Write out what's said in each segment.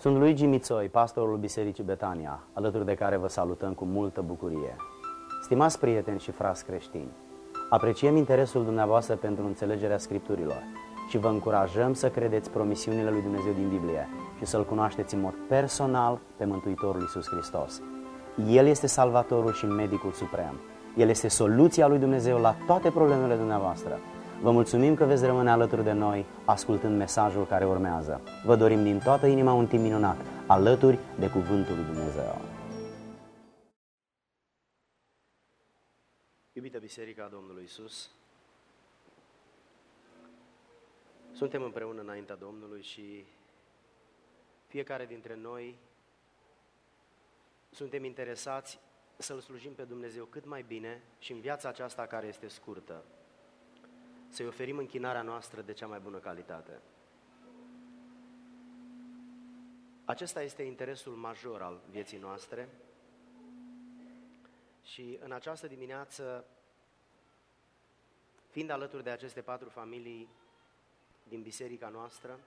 Sunt Luigi Mițoi, pastorul Bisericii Betania, alături de care vă salutăm cu multă bucurie. Stimați prieteni și frați creștini, apreciem interesul dumneavoastră pentru înțelegerea Scripturilor și vă încurajăm să credeți promisiunile lui Dumnezeu din Biblie și să-L cunoașteți în mod personal pe Mântuitorul Iisus Hristos. El este Salvatorul și Medicul Suprem. El este soluția lui Dumnezeu la toate problemele dumneavoastră. Vă mulțumim că veți rămâne alături de noi ascultând mesajul care urmează. Vă dorim din toată inima un timp minunat, alături de Cuvântul lui Dumnezeu. Iubită Biserica Domnului Iisus, suntem împreună înaintea Domnului și fiecare dintre noi suntem interesați să-L slujim pe Dumnezeu cât mai bine și în viața aceasta care este scurtă, să-i oferim închinarea noastră de cea mai bună calitate. Acesta este interesul major al vieții noastre și în această dimineață, fiind alături de aceste 4 familii din biserica noastră,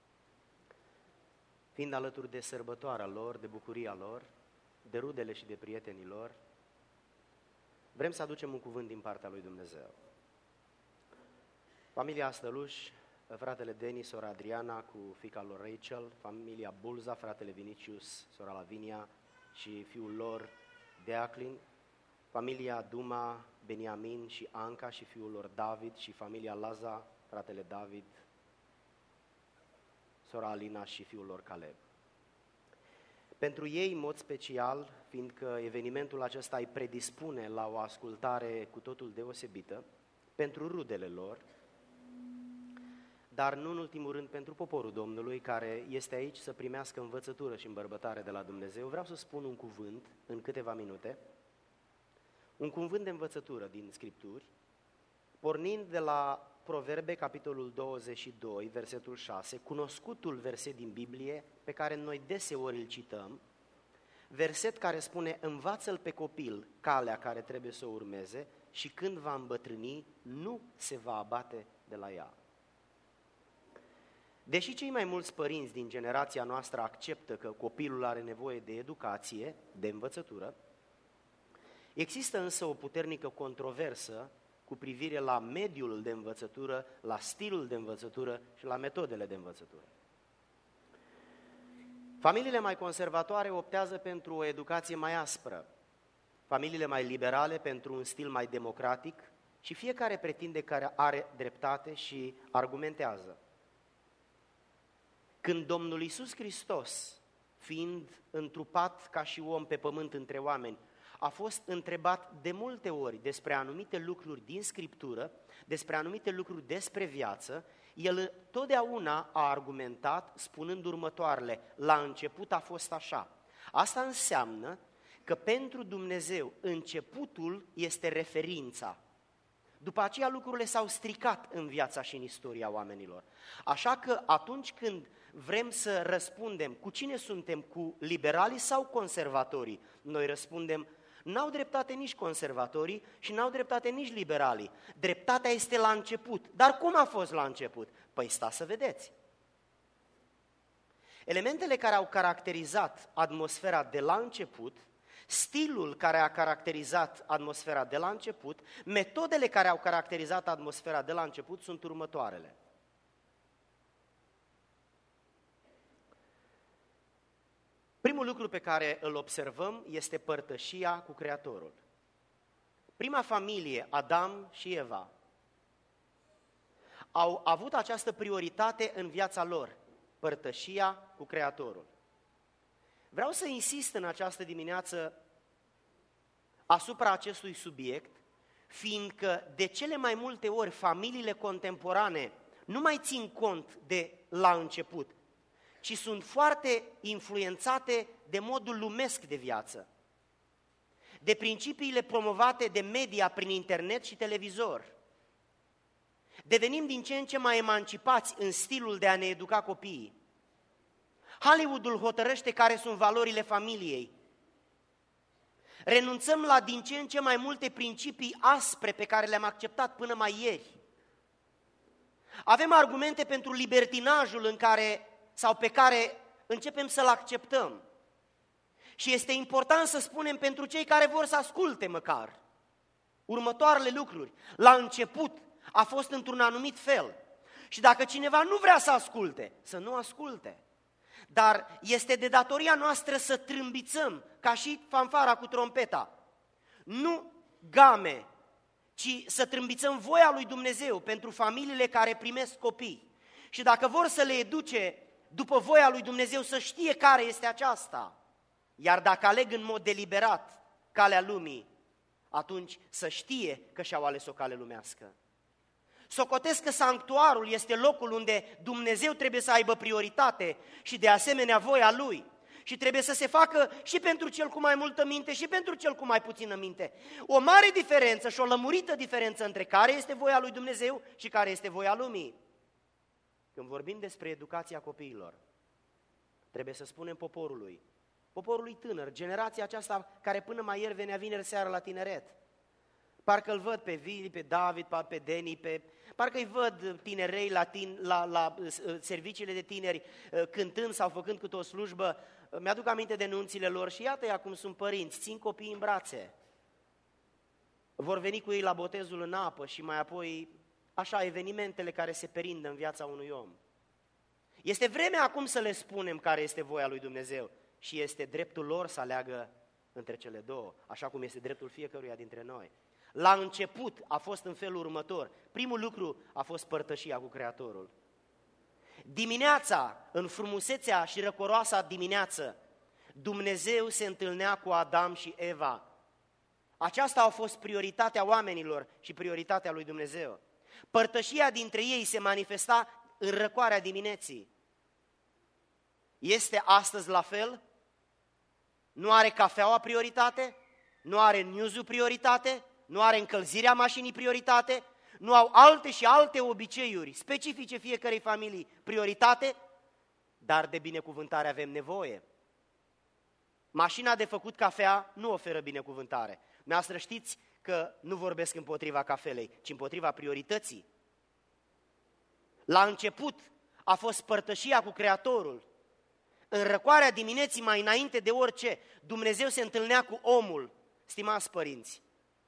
fiind alături de sărbătoarea lor, de bucuria lor, de rudele și de prietenii lor, vrem să aducem un cuvânt din partea lui Dumnezeu. Familia Stăluș, fratele Denis, sora Adriana cu fiica lor Rachel, familia Bulza, fratele Vinicius, sora Lavinia și fiul lor Deaclin, familia Duma, Beniamin și Anca și fiul lor David și familia Laza, fratele David, sora Alina și fiul lor Caleb. Pentru ei, în mod special, fiindcă evenimentul acesta îi predispune la o ascultare cu totul deosebită, pentru rudele lor, dar nu în ultimul rând pentru poporul Domnului, care este aici să primească învățătură și îmbărbătare de la Dumnezeu, vreau să spun un cuvânt în câteva minute, un cuvânt de învățătură din Scripturi, pornind de la Proverbe, capitolul 22, versetul 6, cunoscutul verset din Biblie, pe care noi deseori îl cităm, verset care spune: învață-l pe copil calea care trebuie să o urmeze și când va îmbătrâni, nu se va abate de la ea. Deși cei mai mulți părinți din generația noastră acceptă că copilul are nevoie de educație, de învățătură, există însă o puternică controversă cu privire la mediul de învățătură, la stilul de învățătură și la metodele de învățătură. Familiile mai conservatoare optează pentru o educație mai aspră, familiile mai liberale pentru un stil mai democratic și fiecare pretinde că are dreptate și argumentează. Când Domnul Iisus Hristos, fiind întrupat ca și om pe pământ între oameni, a fost întrebat de multe ori despre anumite lucruri din Scriptură, despre anumite lucruri despre viață, el totdeauna a argumentat spunând următoarele: la început a fost așa. Asta înseamnă că pentru Dumnezeu începutul este referința. După aceea lucrurile s-au stricat în viața și în istoria oamenilor. Așa că atunci când vrem să răspundem cu cine suntem, cu liberalii sau conservatorii, noi răspundem: n-au dreptate nici conservatorii și n-au dreptate nici liberalii. Dreptatea este la început. Dar cum a fost la început? Păi stați să vedeți. Elementele care au caracterizat atmosfera de la început, stilul care a caracterizat atmosfera de la început, metodele care au caracterizat atmosfera de la început sunt următoarele. Primul lucru pe care îl observăm este părtășia cu Creatorul. Prima familie, Adam și Eva, au avut această prioritate în viața lor, părtășia cu Creatorul. Vreau să insist în această dimineață asupra acestui subiect, fiindcă de cele mai multe ori familiile contemporane nu mai țin cont de la început, ci sunt foarte influențate de modul lumesc de viață, de principiile promovate de media prin internet și televizor. Devenim din ce în ce mai emancipați în stilul de a ne educa copiii. Hollywoodul hotărăște care sunt valorile familiei. Renunțăm la din ce în ce mai multe principii aspre pe care le-am acceptat până mai ieri. Avem argumente pentru libertinajul în care, sau pe care începem să-l acceptăm. Și este important să spunem pentru cei care vor să asculte măcar următoarele lucruri. La început a fost într-un anumit fel. Și dacă cineva nu vrea să asculte, să nu asculte. Dar este de datoria noastră să trâmbițăm, ca și fanfara cu trompeta. Nu game, ci să trâmbițăm voia lui Dumnezeu pentru familiile care primesc copii. Și dacă vor să le educe după voia lui Dumnezeu, să știe care este aceasta. Iar dacă aleg în mod deliberat calea lumii, atunci să știe că și-au ales o cale lumească. Socotesc că sanctuarul este locul unde Dumnezeu trebuie să aibă prioritate și de asemenea voia Lui. Și trebuie să se facă și pentru cel cu mai multă minte și pentru cel cu mai puțină minte. O mare diferență și o lămurită diferență între care este voia lui Dumnezeu și care este voia lumii. Când vorbim despre educația copiilor, trebuie să spunem poporului tânăr, generația aceasta care până mai ieri venea vineri seara la tineret. Parcă îl văd pe Vili, pe David, pe Deni, parcă îi văd tinerei la serviciile de tineri cântând sau făcând câte o slujbă. Mi-aduc aminte de nunțile lor și iată-i acum sunt părinți, țin copiii în brațe. Vor veni cu ei la botezul în apă și mai apoi așa evenimentele care se perindă în viața unui om. Este vremea acum să le spunem care este voia lui Dumnezeu și este dreptul lor să aleagă între cele două, așa cum este dreptul fiecăruia dintre noi. La început a fost în felul următor. Primul lucru a fost părtășia cu Creatorul. Dimineața, în frumusețea și răcoroasa dimineață, Dumnezeu se întâlnea cu Adam și Eva. Aceasta a fost prioritatea oamenilor și prioritatea lui Dumnezeu. Părtășia dintre ei se manifesta în răcoarea dimineții. Este astăzi la fel? Nu are cafeaua prioritate? Nu are news-ul prioritate? Nu are încălzirea mașinii prioritate? Nu au alte și alte obiceiuri specifice fiecărei familii prioritate? Dar de binecuvântare avem nevoie. Mașina de făcut cafea nu oferă binecuvântare. Dumneavoastră știți că nu vorbesc împotriva cafelei, ci împotriva priorității. La început a fost părtășia cu Creatorul. În răcoarea dimineții, mai înainte de orice, Dumnezeu se întâlnea cu omul. Stimați părinți,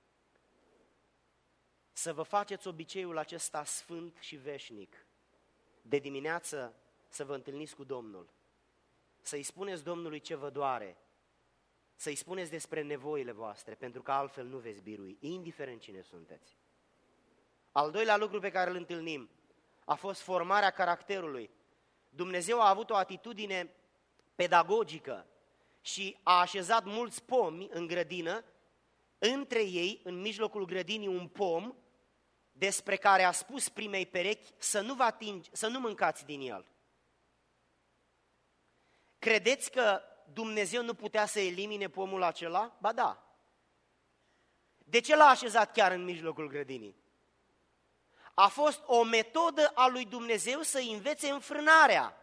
să vă faceți obiceiul acesta sfânt și veșnic. De dimineață să vă întâlniți cu Domnul, să-i spuneți Domnului ce vă doare, să-i spuneți despre nevoile voastre, pentru că altfel nu veți birui, indiferent cine sunteți. Al doilea lucru pe care îl întâlnim a fost formarea caracterului. Dumnezeu a avut o atitudine pedagogică și a așezat mulți pomi în grădină, între ei, în mijlocul grădinii, un pom despre care a spus primei perechi să nu mâncați din el. Credeți că Dumnezeu nu putea să elimine pomul acela? Ba da. De ce l-a așezat chiar în mijlocul grădinii? A fost o metodă a lui Dumnezeu să învețe înfrânarea.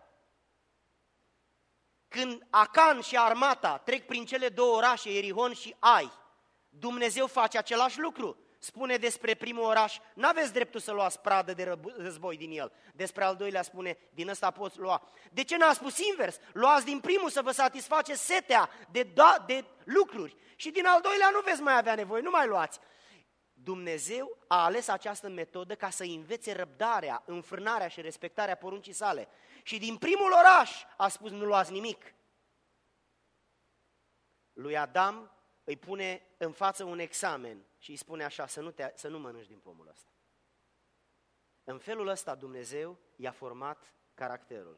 Când Acan și armata trec prin cele două orașe, Ierihon și Ai, Dumnezeu face același lucru. Spune despre primul oraș, n-aveți dreptul să luați pradă de război din el. Despre al doilea spune, din ăsta poți lua. De ce n-a spus invers? Luați din primul să vă satisface setea de lucruri și din al doilea nu veți mai avea nevoie, nu mai luați. Dumnezeu a ales această metodă ca să învețe răbdarea, înfrânarea și respectarea poruncii sale. Și din primul oraș a spus, nu luați nimic. Lui Adam îi pune în față un examen și îi spune așa, să nu mănânci din pomul ăsta. În felul ăsta Dumnezeu i-a format caracterul.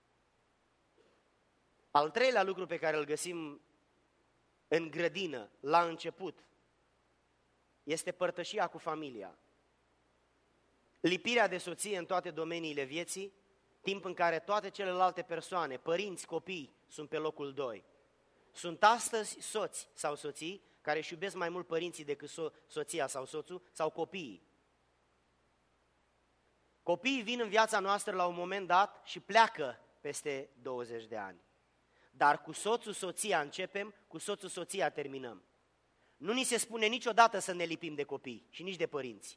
Al treilea lucru pe care îl găsim în grădină, la început, este părtășia cu familia. Lipirea de soție în toate domeniile vieții, timp în care toate celelalte persoane, părinți, copii, sunt pe locul 2. Sunt astăzi soți sau soții care își iubesc mai mult părinții decât soția sau soțul sau copiii. Copiii vin în viața noastră la un moment dat și pleacă peste 20 de ani. Dar cu soțul, soția începem, cu soțul, soția terminăm. Nu ni se spune niciodată să ne lipim de copii și nici de părinți.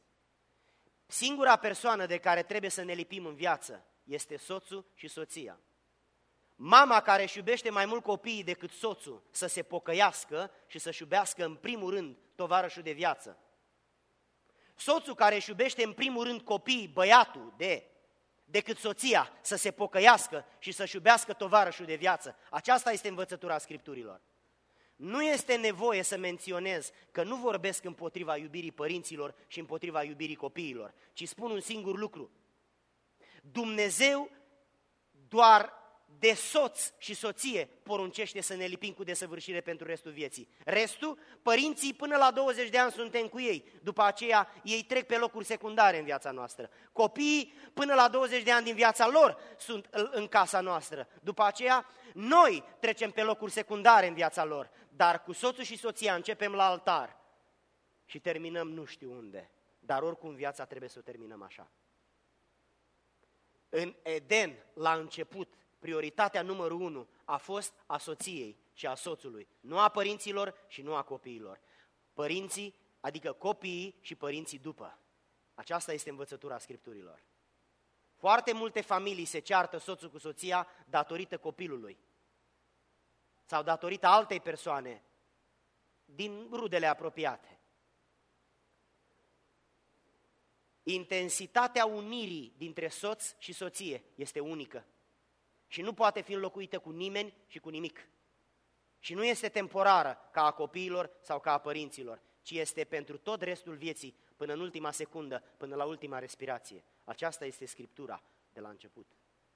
Singura persoană de care trebuie să ne lipim în viață este soțul și soția. Mama care își iubește mai mult copiii decât soțul să se pocăiască și să-și iubească în primul rând tovarășul de viață. Soțul care își iubește în primul rând copiii, băiatul, decât soția, să se pocăiască și să-și iubească tovarășul de viață. Aceasta este învățătura Scripturilor. Nu este nevoie să menționez că nu vorbesc împotriva iubirii părinților și împotriva iubirii copiilor, ci spun un singur lucru. Dumnezeu doar de soț și soție poruncește să ne lipim cu desăvârșire pentru restul vieții. Restul, părinții până la 20 de ani suntem cu ei, după aceea ei trec pe locuri secundare în viața noastră. Copiii până la 20 de ani din viața lor sunt în casa noastră, după aceea noi trecem pe locuri secundare în viața lor, dar cu soțul și soția începem la altar și terminăm nu știu unde, dar oricum viața trebuie să o terminăm așa. În Eden, la început, prioritatea numărul 1 a fost a soției și a soțului, nu a părinților și nu a copiilor. Părinții, adică copiii și părinții după. Aceasta este învățătura Scripturilor. Foarte multe familii se ceartă soțul cu soția datorită copilului sau datorită altei persoane din rudele apropiate. Intensitatea unirii dintre soț și soție este unică și nu poate fi înlocuită cu nimeni și cu nimic. Și nu este temporară ca a copiilor sau ca a părinților, ci este pentru tot restul vieții, până în ultima secundă, până la ultima respirație. Aceasta este Scriptura de la început.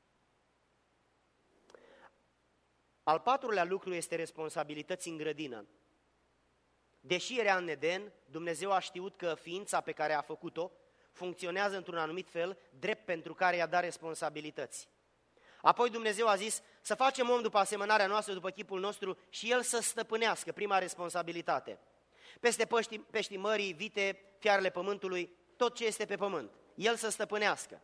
Al patrulea lucru este responsabilități în grădină. Deși era în Eden, Dumnezeu a știut că ființa pe care a făcut-o funcționează într-un anumit fel, drept pentru care i-a dat responsabilități. Apoi Dumnezeu a zis să facem om după asemănarea noastră, după chipul nostru și el să stăpânească, prima responsabilitate. Peste peștii mării, vite, fiarele pământului, tot ce este pe pământ, el să stăpânească.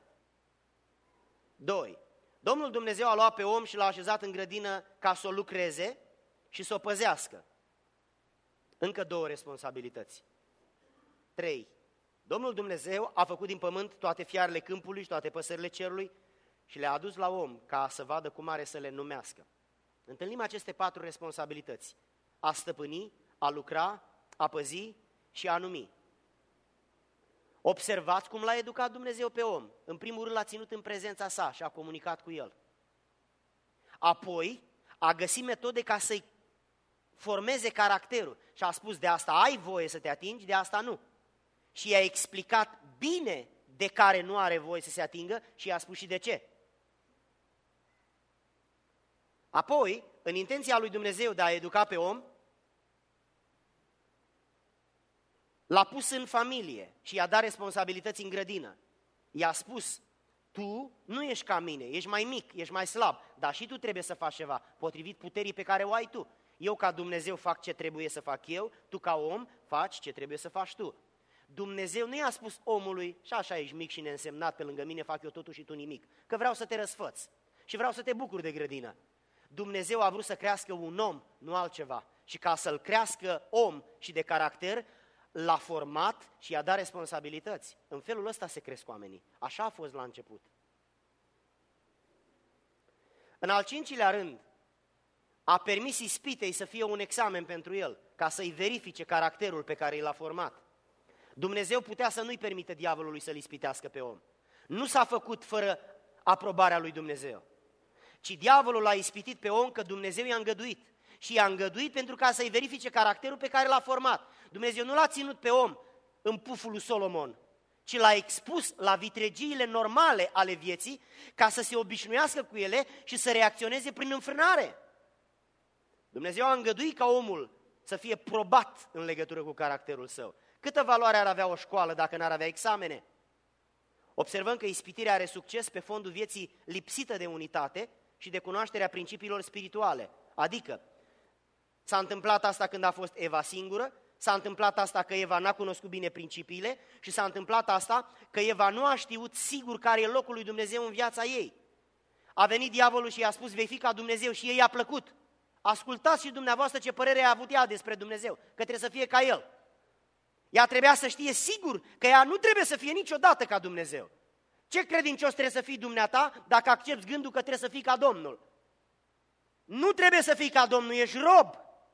2. Domnul Dumnezeu a luat pe om și l-a așezat în grădină ca să o lucreze și să o păzească. Încă 2 responsabilități. 3. Domnul Dumnezeu a făcut din pământ toate fiarele câmpului și toate păsările cerului și le-a adus la om ca să vadă cum are să le numească. Întâlnim aceste 4 responsabilități: a stăpâni, a lucra, a păzi și a numi. Observați cum l-a educat Dumnezeu pe om. În primul rând l-a ținut în prezența sa și a comunicat cu el. Apoi a găsit metode ca să-i formeze caracterul și a spus: de asta ai voie să te atingi, de asta nu. Și i-a explicat bine de care nu are voie să se atingă și i-a spus și de ce. Apoi, în intenția lui Dumnezeu de a educa pe om, l-a pus în familie și i-a dat responsabilități în grădină. I-a spus: tu nu ești ca mine, ești mai mic, ești mai slab, dar și tu trebuie să faci ceva, potrivit puterii pe care o ai tu. Eu ca Dumnezeu fac ce trebuie să fac eu, tu ca om faci ce trebuie să faci tu. Dumnezeu nu i-a spus omului: și așa ești mic și neînsemnat, pe lângă mine fac eu totul și tu nimic, că vreau să te răsfăț și vreau să te bucuri de grădină. Dumnezeu a vrut să crească un om, nu altceva. Și ca să-l crească om și de caracter, l-a format și i-a dat responsabilități. În felul ăsta se cresc oamenii. Așa a fost la început. În al 5-lea rând, a permis ispitei să fie un examen pentru el, ca să-i verifice caracterul pe care l-a format. Dumnezeu putea să nu-i permită diavolului să-l ispitească pe om. Nu s-a făcut fără aprobarea lui Dumnezeu, ci diavolul l-a ispitit pe om că Dumnezeu i-a îngăduit. Și i-a îngăduit pentru ca să-i verifice caracterul pe care l-a format. Dumnezeu nu l-a ținut pe om în puful lui Solomon, ci l-a expus la vitregiile normale ale vieții ca să se obișnuiască cu ele și să reacționeze prin înfrânare. Dumnezeu a îngăduit ca omul să fie probat în legătură cu caracterul său. Câtă valoare ar avea o școală dacă n-ar avea examene? Observăm că ispitirea are succes pe fondul vieții lipsită de unitate și de cunoașterea principiilor spirituale. Adică, s-a întâmplat asta când a fost Eva singură, s-a întâmplat asta că Eva n-a cunoscut bine principiile și s-a întâmplat asta că Eva nu a știut sigur care e locul lui Dumnezeu în viața ei. A venit diavolul și i-a spus: vei fi ca Dumnezeu, și ei i-a plăcut. Ascultați și dumneavoastră ce părere a avut ea despre Dumnezeu, că trebuie să fie ca El. Ea trebuia să știe sigur că ea nu trebuie să fie niciodată ca Dumnezeu. Ce credincios trebuie să fii dumneata dacă accepți gândul că trebuie să fii ca Domnul? Nu trebuie să fii ca Domnul, ești rob.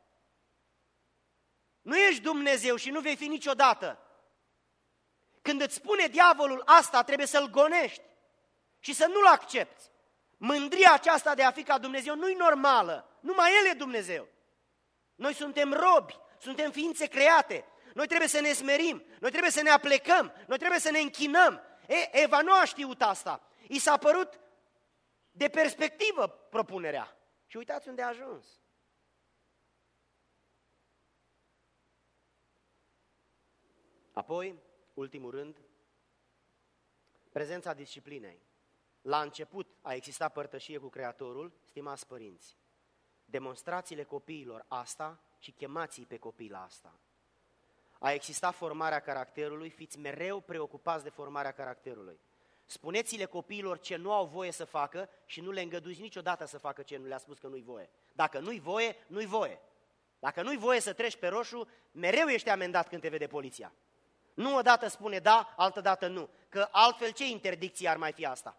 Nu ești Dumnezeu și nu vei fi niciodată. Când îți spune diavolul asta, trebuie să-l gonești și să nu-l accepti. Mândria aceasta de a fi ca Dumnezeu nu-i normală, numai El e Dumnezeu. Noi suntem robi, suntem ființe create, noi trebuie să ne smerim, noi trebuie să ne aplecăm, noi trebuie să ne închinăm. Eva nu a știut asta, i s-a părut de perspectivă propunerea. Și uitați unde a ajuns. Apoi, ultimul rând, prezența disciplinei. La început a existat părtășie cu Creatorul, stimați părinți. Demonstrați-le copiilor asta și chemați-i pe copii la asta. A existat formarea caracterului, fiți mereu preocupați de formarea caracterului. Spuneți-le copiilor ce nu au voie să facă și nu le îngăduiți niciodată să facă ce nu le-a spus că nu-i voie. Dacă nu-i voie, nu-i voie. Dacă nu-i voie să treci pe roșu, mereu ești amendat când te vede poliția. Nu odată spune da, altă dată nu, că altfel ce interdicție ar mai fi asta?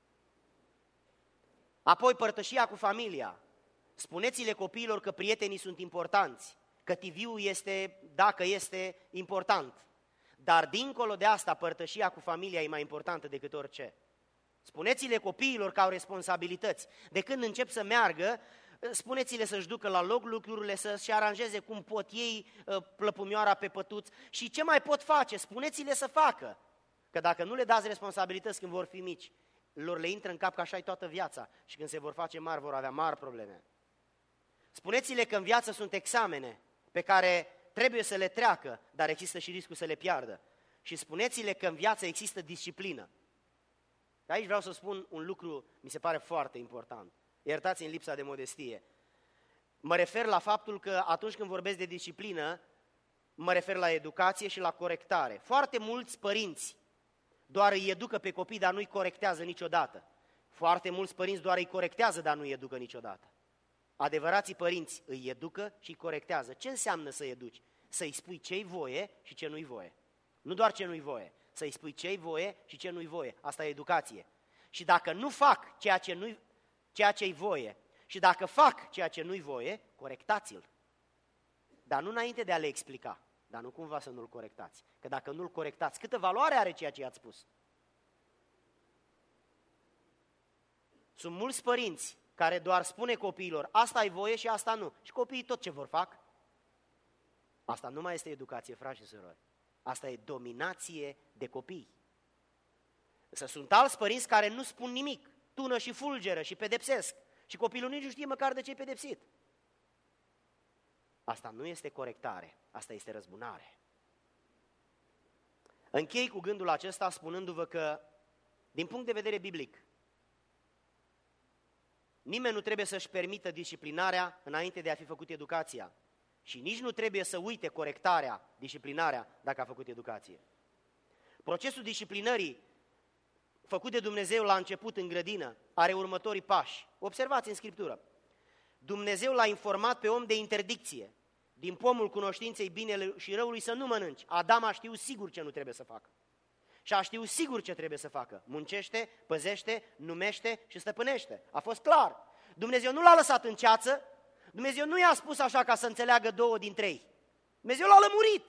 Apoi părtășia cu familia. Spuneți-le copiilor că prietenii sunt importanți, că TV-ul este, dacă este, important. Dar dincolo de asta, părtășia cu familia e mai importantă decât orice. Spuneți-le copiilor că au responsabilități. De când încep să meargă, spuneți-le să-și ducă la loc lucrurile, să-și aranjeze cum pot ei plăpumioara pe pătuț și ce mai pot face, spuneți-le să facă. Că dacă nu le dați responsabilități când vor fi mici, lor le intră în cap că așa-i toată viața și când se vor face mari vor avea mari probleme. Spuneți-le că în viață sunt examene pe care trebuie să le treacă, dar există și riscul să le piardă. Și spuneți-le că în viață există disciplină. Aici vreau să spun un lucru, mi se pare foarte important. Iertați-mi lipsa de modestie. Mă refer la faptul că atunci când vorbesc de disciplină, mă refer la educație și la corectare. Foarte mulți părinți doar îi educă pe copii, dar nu îi corectează niciodată. Foarte mulți părinți doar îi corectează, dar nu îi educă niciodată. Adevărații părinți îi educă și îi corectează. Ce înseamnă să-i educi? Să-i spui ce-i voie și ce nu-i voie. Nu doar ce nu-i voie, să-i spui ce-i voie și ce nu-i voie. Asta e educație. Și dacă nu fac ceea ce-i voie și dacă fac ceea ce nu-i voie, corectați-l. Dar nu înainte de a le explica, dar nu cumva să nu-l corectați. Că dacă nu-l corectați, câtă valoare are ceea ce i-ați spus? Sunt mulți părinți care doar spune copiilor, asta ai voie și asta nu. Și copiii tot ce vor fac? Asta nu mai este educație, frați și surori. Asta e dominație de copii. Însă sunt alți părinți care nu spun nimic, tună și fulgeră și pedepsesc. Și copilul nici nu știe măcar de ce e pedepsit. Asta nu este corectare, asta este răzbunare. Închei cu gândul acesta spunându-vă că, din punct de vedere biblic, nimeni nu trebuie să-și permită disciplinarea înainte de a fi făcut educația. Și nici nu trebuie să uite corectarea, disciplinarea, dacă a făcut educație. Procesul disciplinării făcut de Dumnezeu la început în grădină are următorii pași. Observați în Scriptură. Dumnezeu l-a informat pe om de interdicție. Din pomul cunoștinței binelui și răului să nu mănânci. Adam a știut sigur ce nu trebuie să facă. Și a știut sigur ce trebuie să facă. Muncește, păzește, numește și stăpânește. A fost clar. Dumnezeu nu l-a lăsat în ceață, Dumnezeu nu i-a spus așa ca să înțeleagă 2 din 3. Dumnezeu l-a lămurit.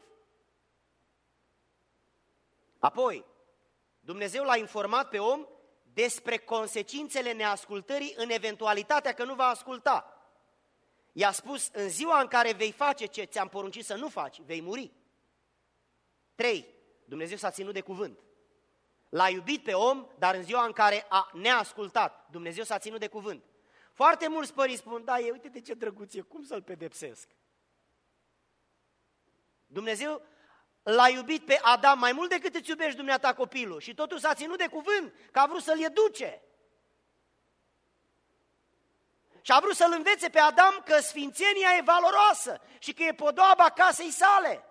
Apoi, Dumnezeu l-a informat pe om despre consecințele neascultării în eventualitatea că nu va asculta. I-a spus, în ziua în care vei face ce ți-am poruncit să nu faci, vei muri. 3. Dumnezeu s-a ținut de cuvânt. L-a iubit pe om, dar în ziua în care a neascultat, Dumnezeu s-a ținut de cuvânt. Foarte mulți părinți spun, da, uite de ce drăguț e, cum să-l pedepsesc? Dumnezeu l-a iubit pe Adam mai mult decât îți iubești dumneata copilul și totuși s-a ținut de cuvânt, că a vrut să-l educe. Și a vrut să-l învețe pe Adam că sfințenia e valoroasă și că e podoaba casei sale.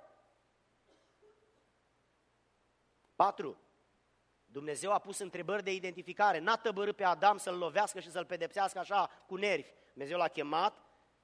4. Dumnezeu a pus întrebări de identificare, n-a tăbărât pe Adam să-l lovească și să-l pedepsească așa cu nervi. Dumnezeu l-a chemat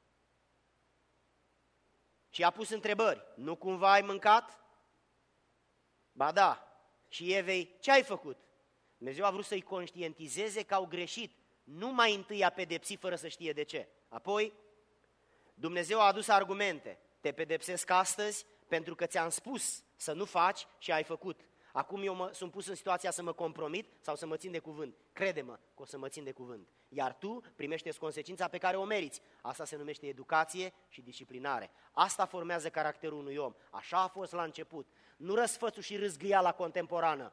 și i-a pus întrebări. Nu cumva ai mâncat? Ba da. Și Evei, ce ai făcut? Dumnezeu a vrut să-i conștientizeze că au greșit. Nu mai întâi a pedepsi fără să știe de ce. Apoi, Dumnezeu a adus argumente. Te pedepsesc astăzi pentru că ți-am spus să nu faci și ai făcut. Acum eu sunt pus în situația să mă compromit sau să mă țin de cuvânt. Crede-mă că o să mă țin de cuvânt. Iar tu primești consecința pe care o meriți. Asta se numește educație și disciplinare. Asta formează caracterul unui om. Așa a fost la început. Nu răsfățul și râzgâiala contemporană.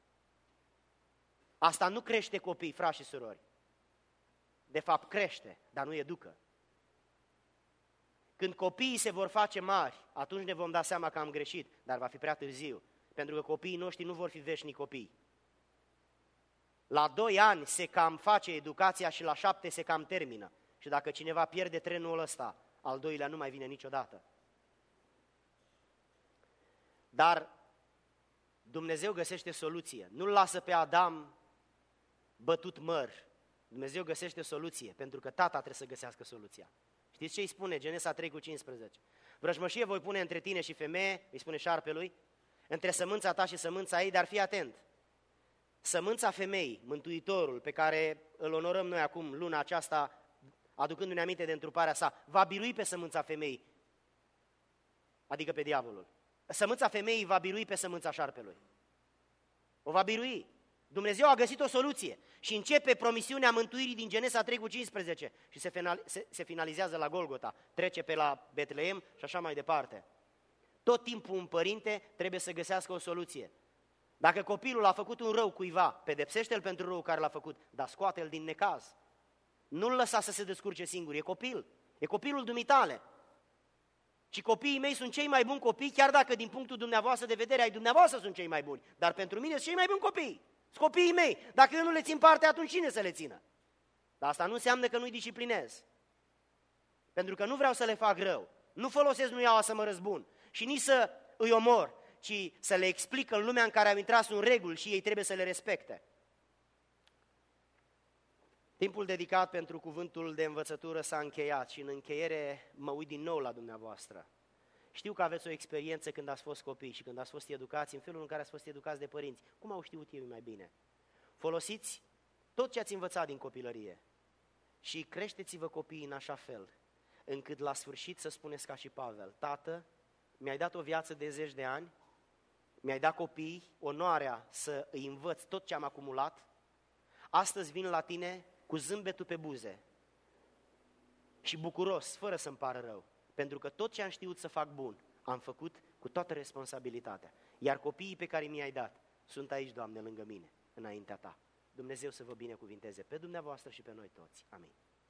Asta nu crește copii, frați și surori. De fapt crește, dar nu educă. Când copiii se vor face mari, atunci ne vom da seama că am greșit, dar va fi prea târziu. Pentru că copiii noștri nu vor fi veșnici copii. La 2 ani se cam face educația și la 7 se cam termină. Și dacă cineva pierde trenul ăsta, al doilea nu mai vine niciodată. Dar Dumnezeu găsește soluție. Nu-l lasă pe Adam bătut măr. Dumnezeu găsește soluție, pentru că tata trebuie să găsească soluția. Știți ce îi spune? Genesa 3:15. Vrăjmășie voi pune între tine și femeie, îi spune șarpelui, între sămânța ta și sămânța ei, dar fii atent. Sămânța femeii, Mântuitorul, pe care îl onorăm noi acum luna aceasta, aducându-ne aminte de întruparea sa, va birui pe sămânța femeii, adică pe diavolul. Sămânța femeii va birui pe sămânța șarpelui. O va birui. Dumnezeu a găsit o soluție și începe promisiunea mântuirii din Genesa 3:15 și se finalizează la Golgota, trece pe la Betleem și așa mai departe. Tot timpul un părinte trebuie să găsească o soluție. Dacă copilul a făcut un rău cuiva, pedepsește-l pentru răul care l-a făcut, dar scoate-l din necaz. Nu-l lăsa să se descurce singur, e copil, e copilul dumitale. Și copiii mei sunt cei mai buni copii, chiar dacă din punctul dumneavoastră de vedere ai dumneavoastră sunt cei mai buni, dar pentru mine sunt cei mai buni copii. Sunt copiii mei. Dacă eu nu le țin parte, atunci cine să le țină? Dar asta nu înseamnă că nu-i disciplinez. Pentru că nu vreau să le fac rău. Nu folosesc nuiaua să mă răzbun și nici să îi omor, ci să le explic că în lumea în care am intrat sunt reguli și ei trebuie să le respecte. Timpul dedicat pentru cuvântul de învățătură s-a încheiat și în încheiere mă uit din nou la dumneavoastră. Știu că aveți o experiență când ați fost copii și când ați fost educați, în felul în care ați fost educați de părinți. Cum au știut ei mai bine? Folosiți tot ce ați învățat din copilărie și creșteți-vă copiii în așa fel, încât la sfârșit să spuneți ca și Pavel: Tată, mi-ai dat o viață de 10 de ani, mi-ai dat copii, onoarea să îi învăț tot ce am acumulat, astăzi vin la tine cu zâmbetul pe buze și bucuros, fără să-mi pară rău, pentru că tot ce am știut să fac bun, am făcut cu toată responsabilitatea. Iar copiii pe care mi-ai dat sunt aici, Doamne, lângă mine, înaintea Ta. Dumnezeu să vă binecuvinteze pe dumneavoastră și pe noi toți. Amin.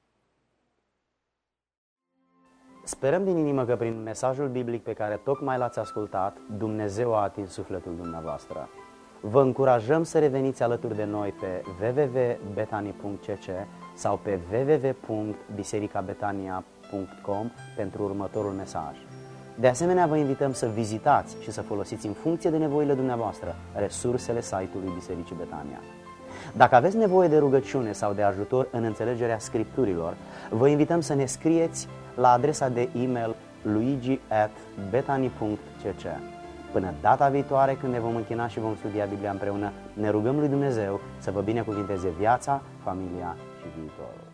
Sperăm din inimă că prin mesajul biblic pe care tocmai l-ați ascultat, Dumnezeu a atins sufletul dumneavoastră. Vă încurajăm să reveniți alături de noi pe www.betani.cc sau pe www.bisericabetania.com pentru următorul mesaj. De asemenea, vă invităm să vizitați și să folosiți în funcție de nevoile dumneavoastră resursele site-ului Bisericii Betania. Dacă aveți nevoie de rugăciune sau de ajutor în înțelegerea Scripturilor, vă invităm să ne scrieți la adresa de e-mail luigi@betani.cc. Până data viitoare, când ne vom închina și vom studia Biblia împreună, ne rugăm lui Dumnezeu să vă binecuvinteze viața, familia și viitorul.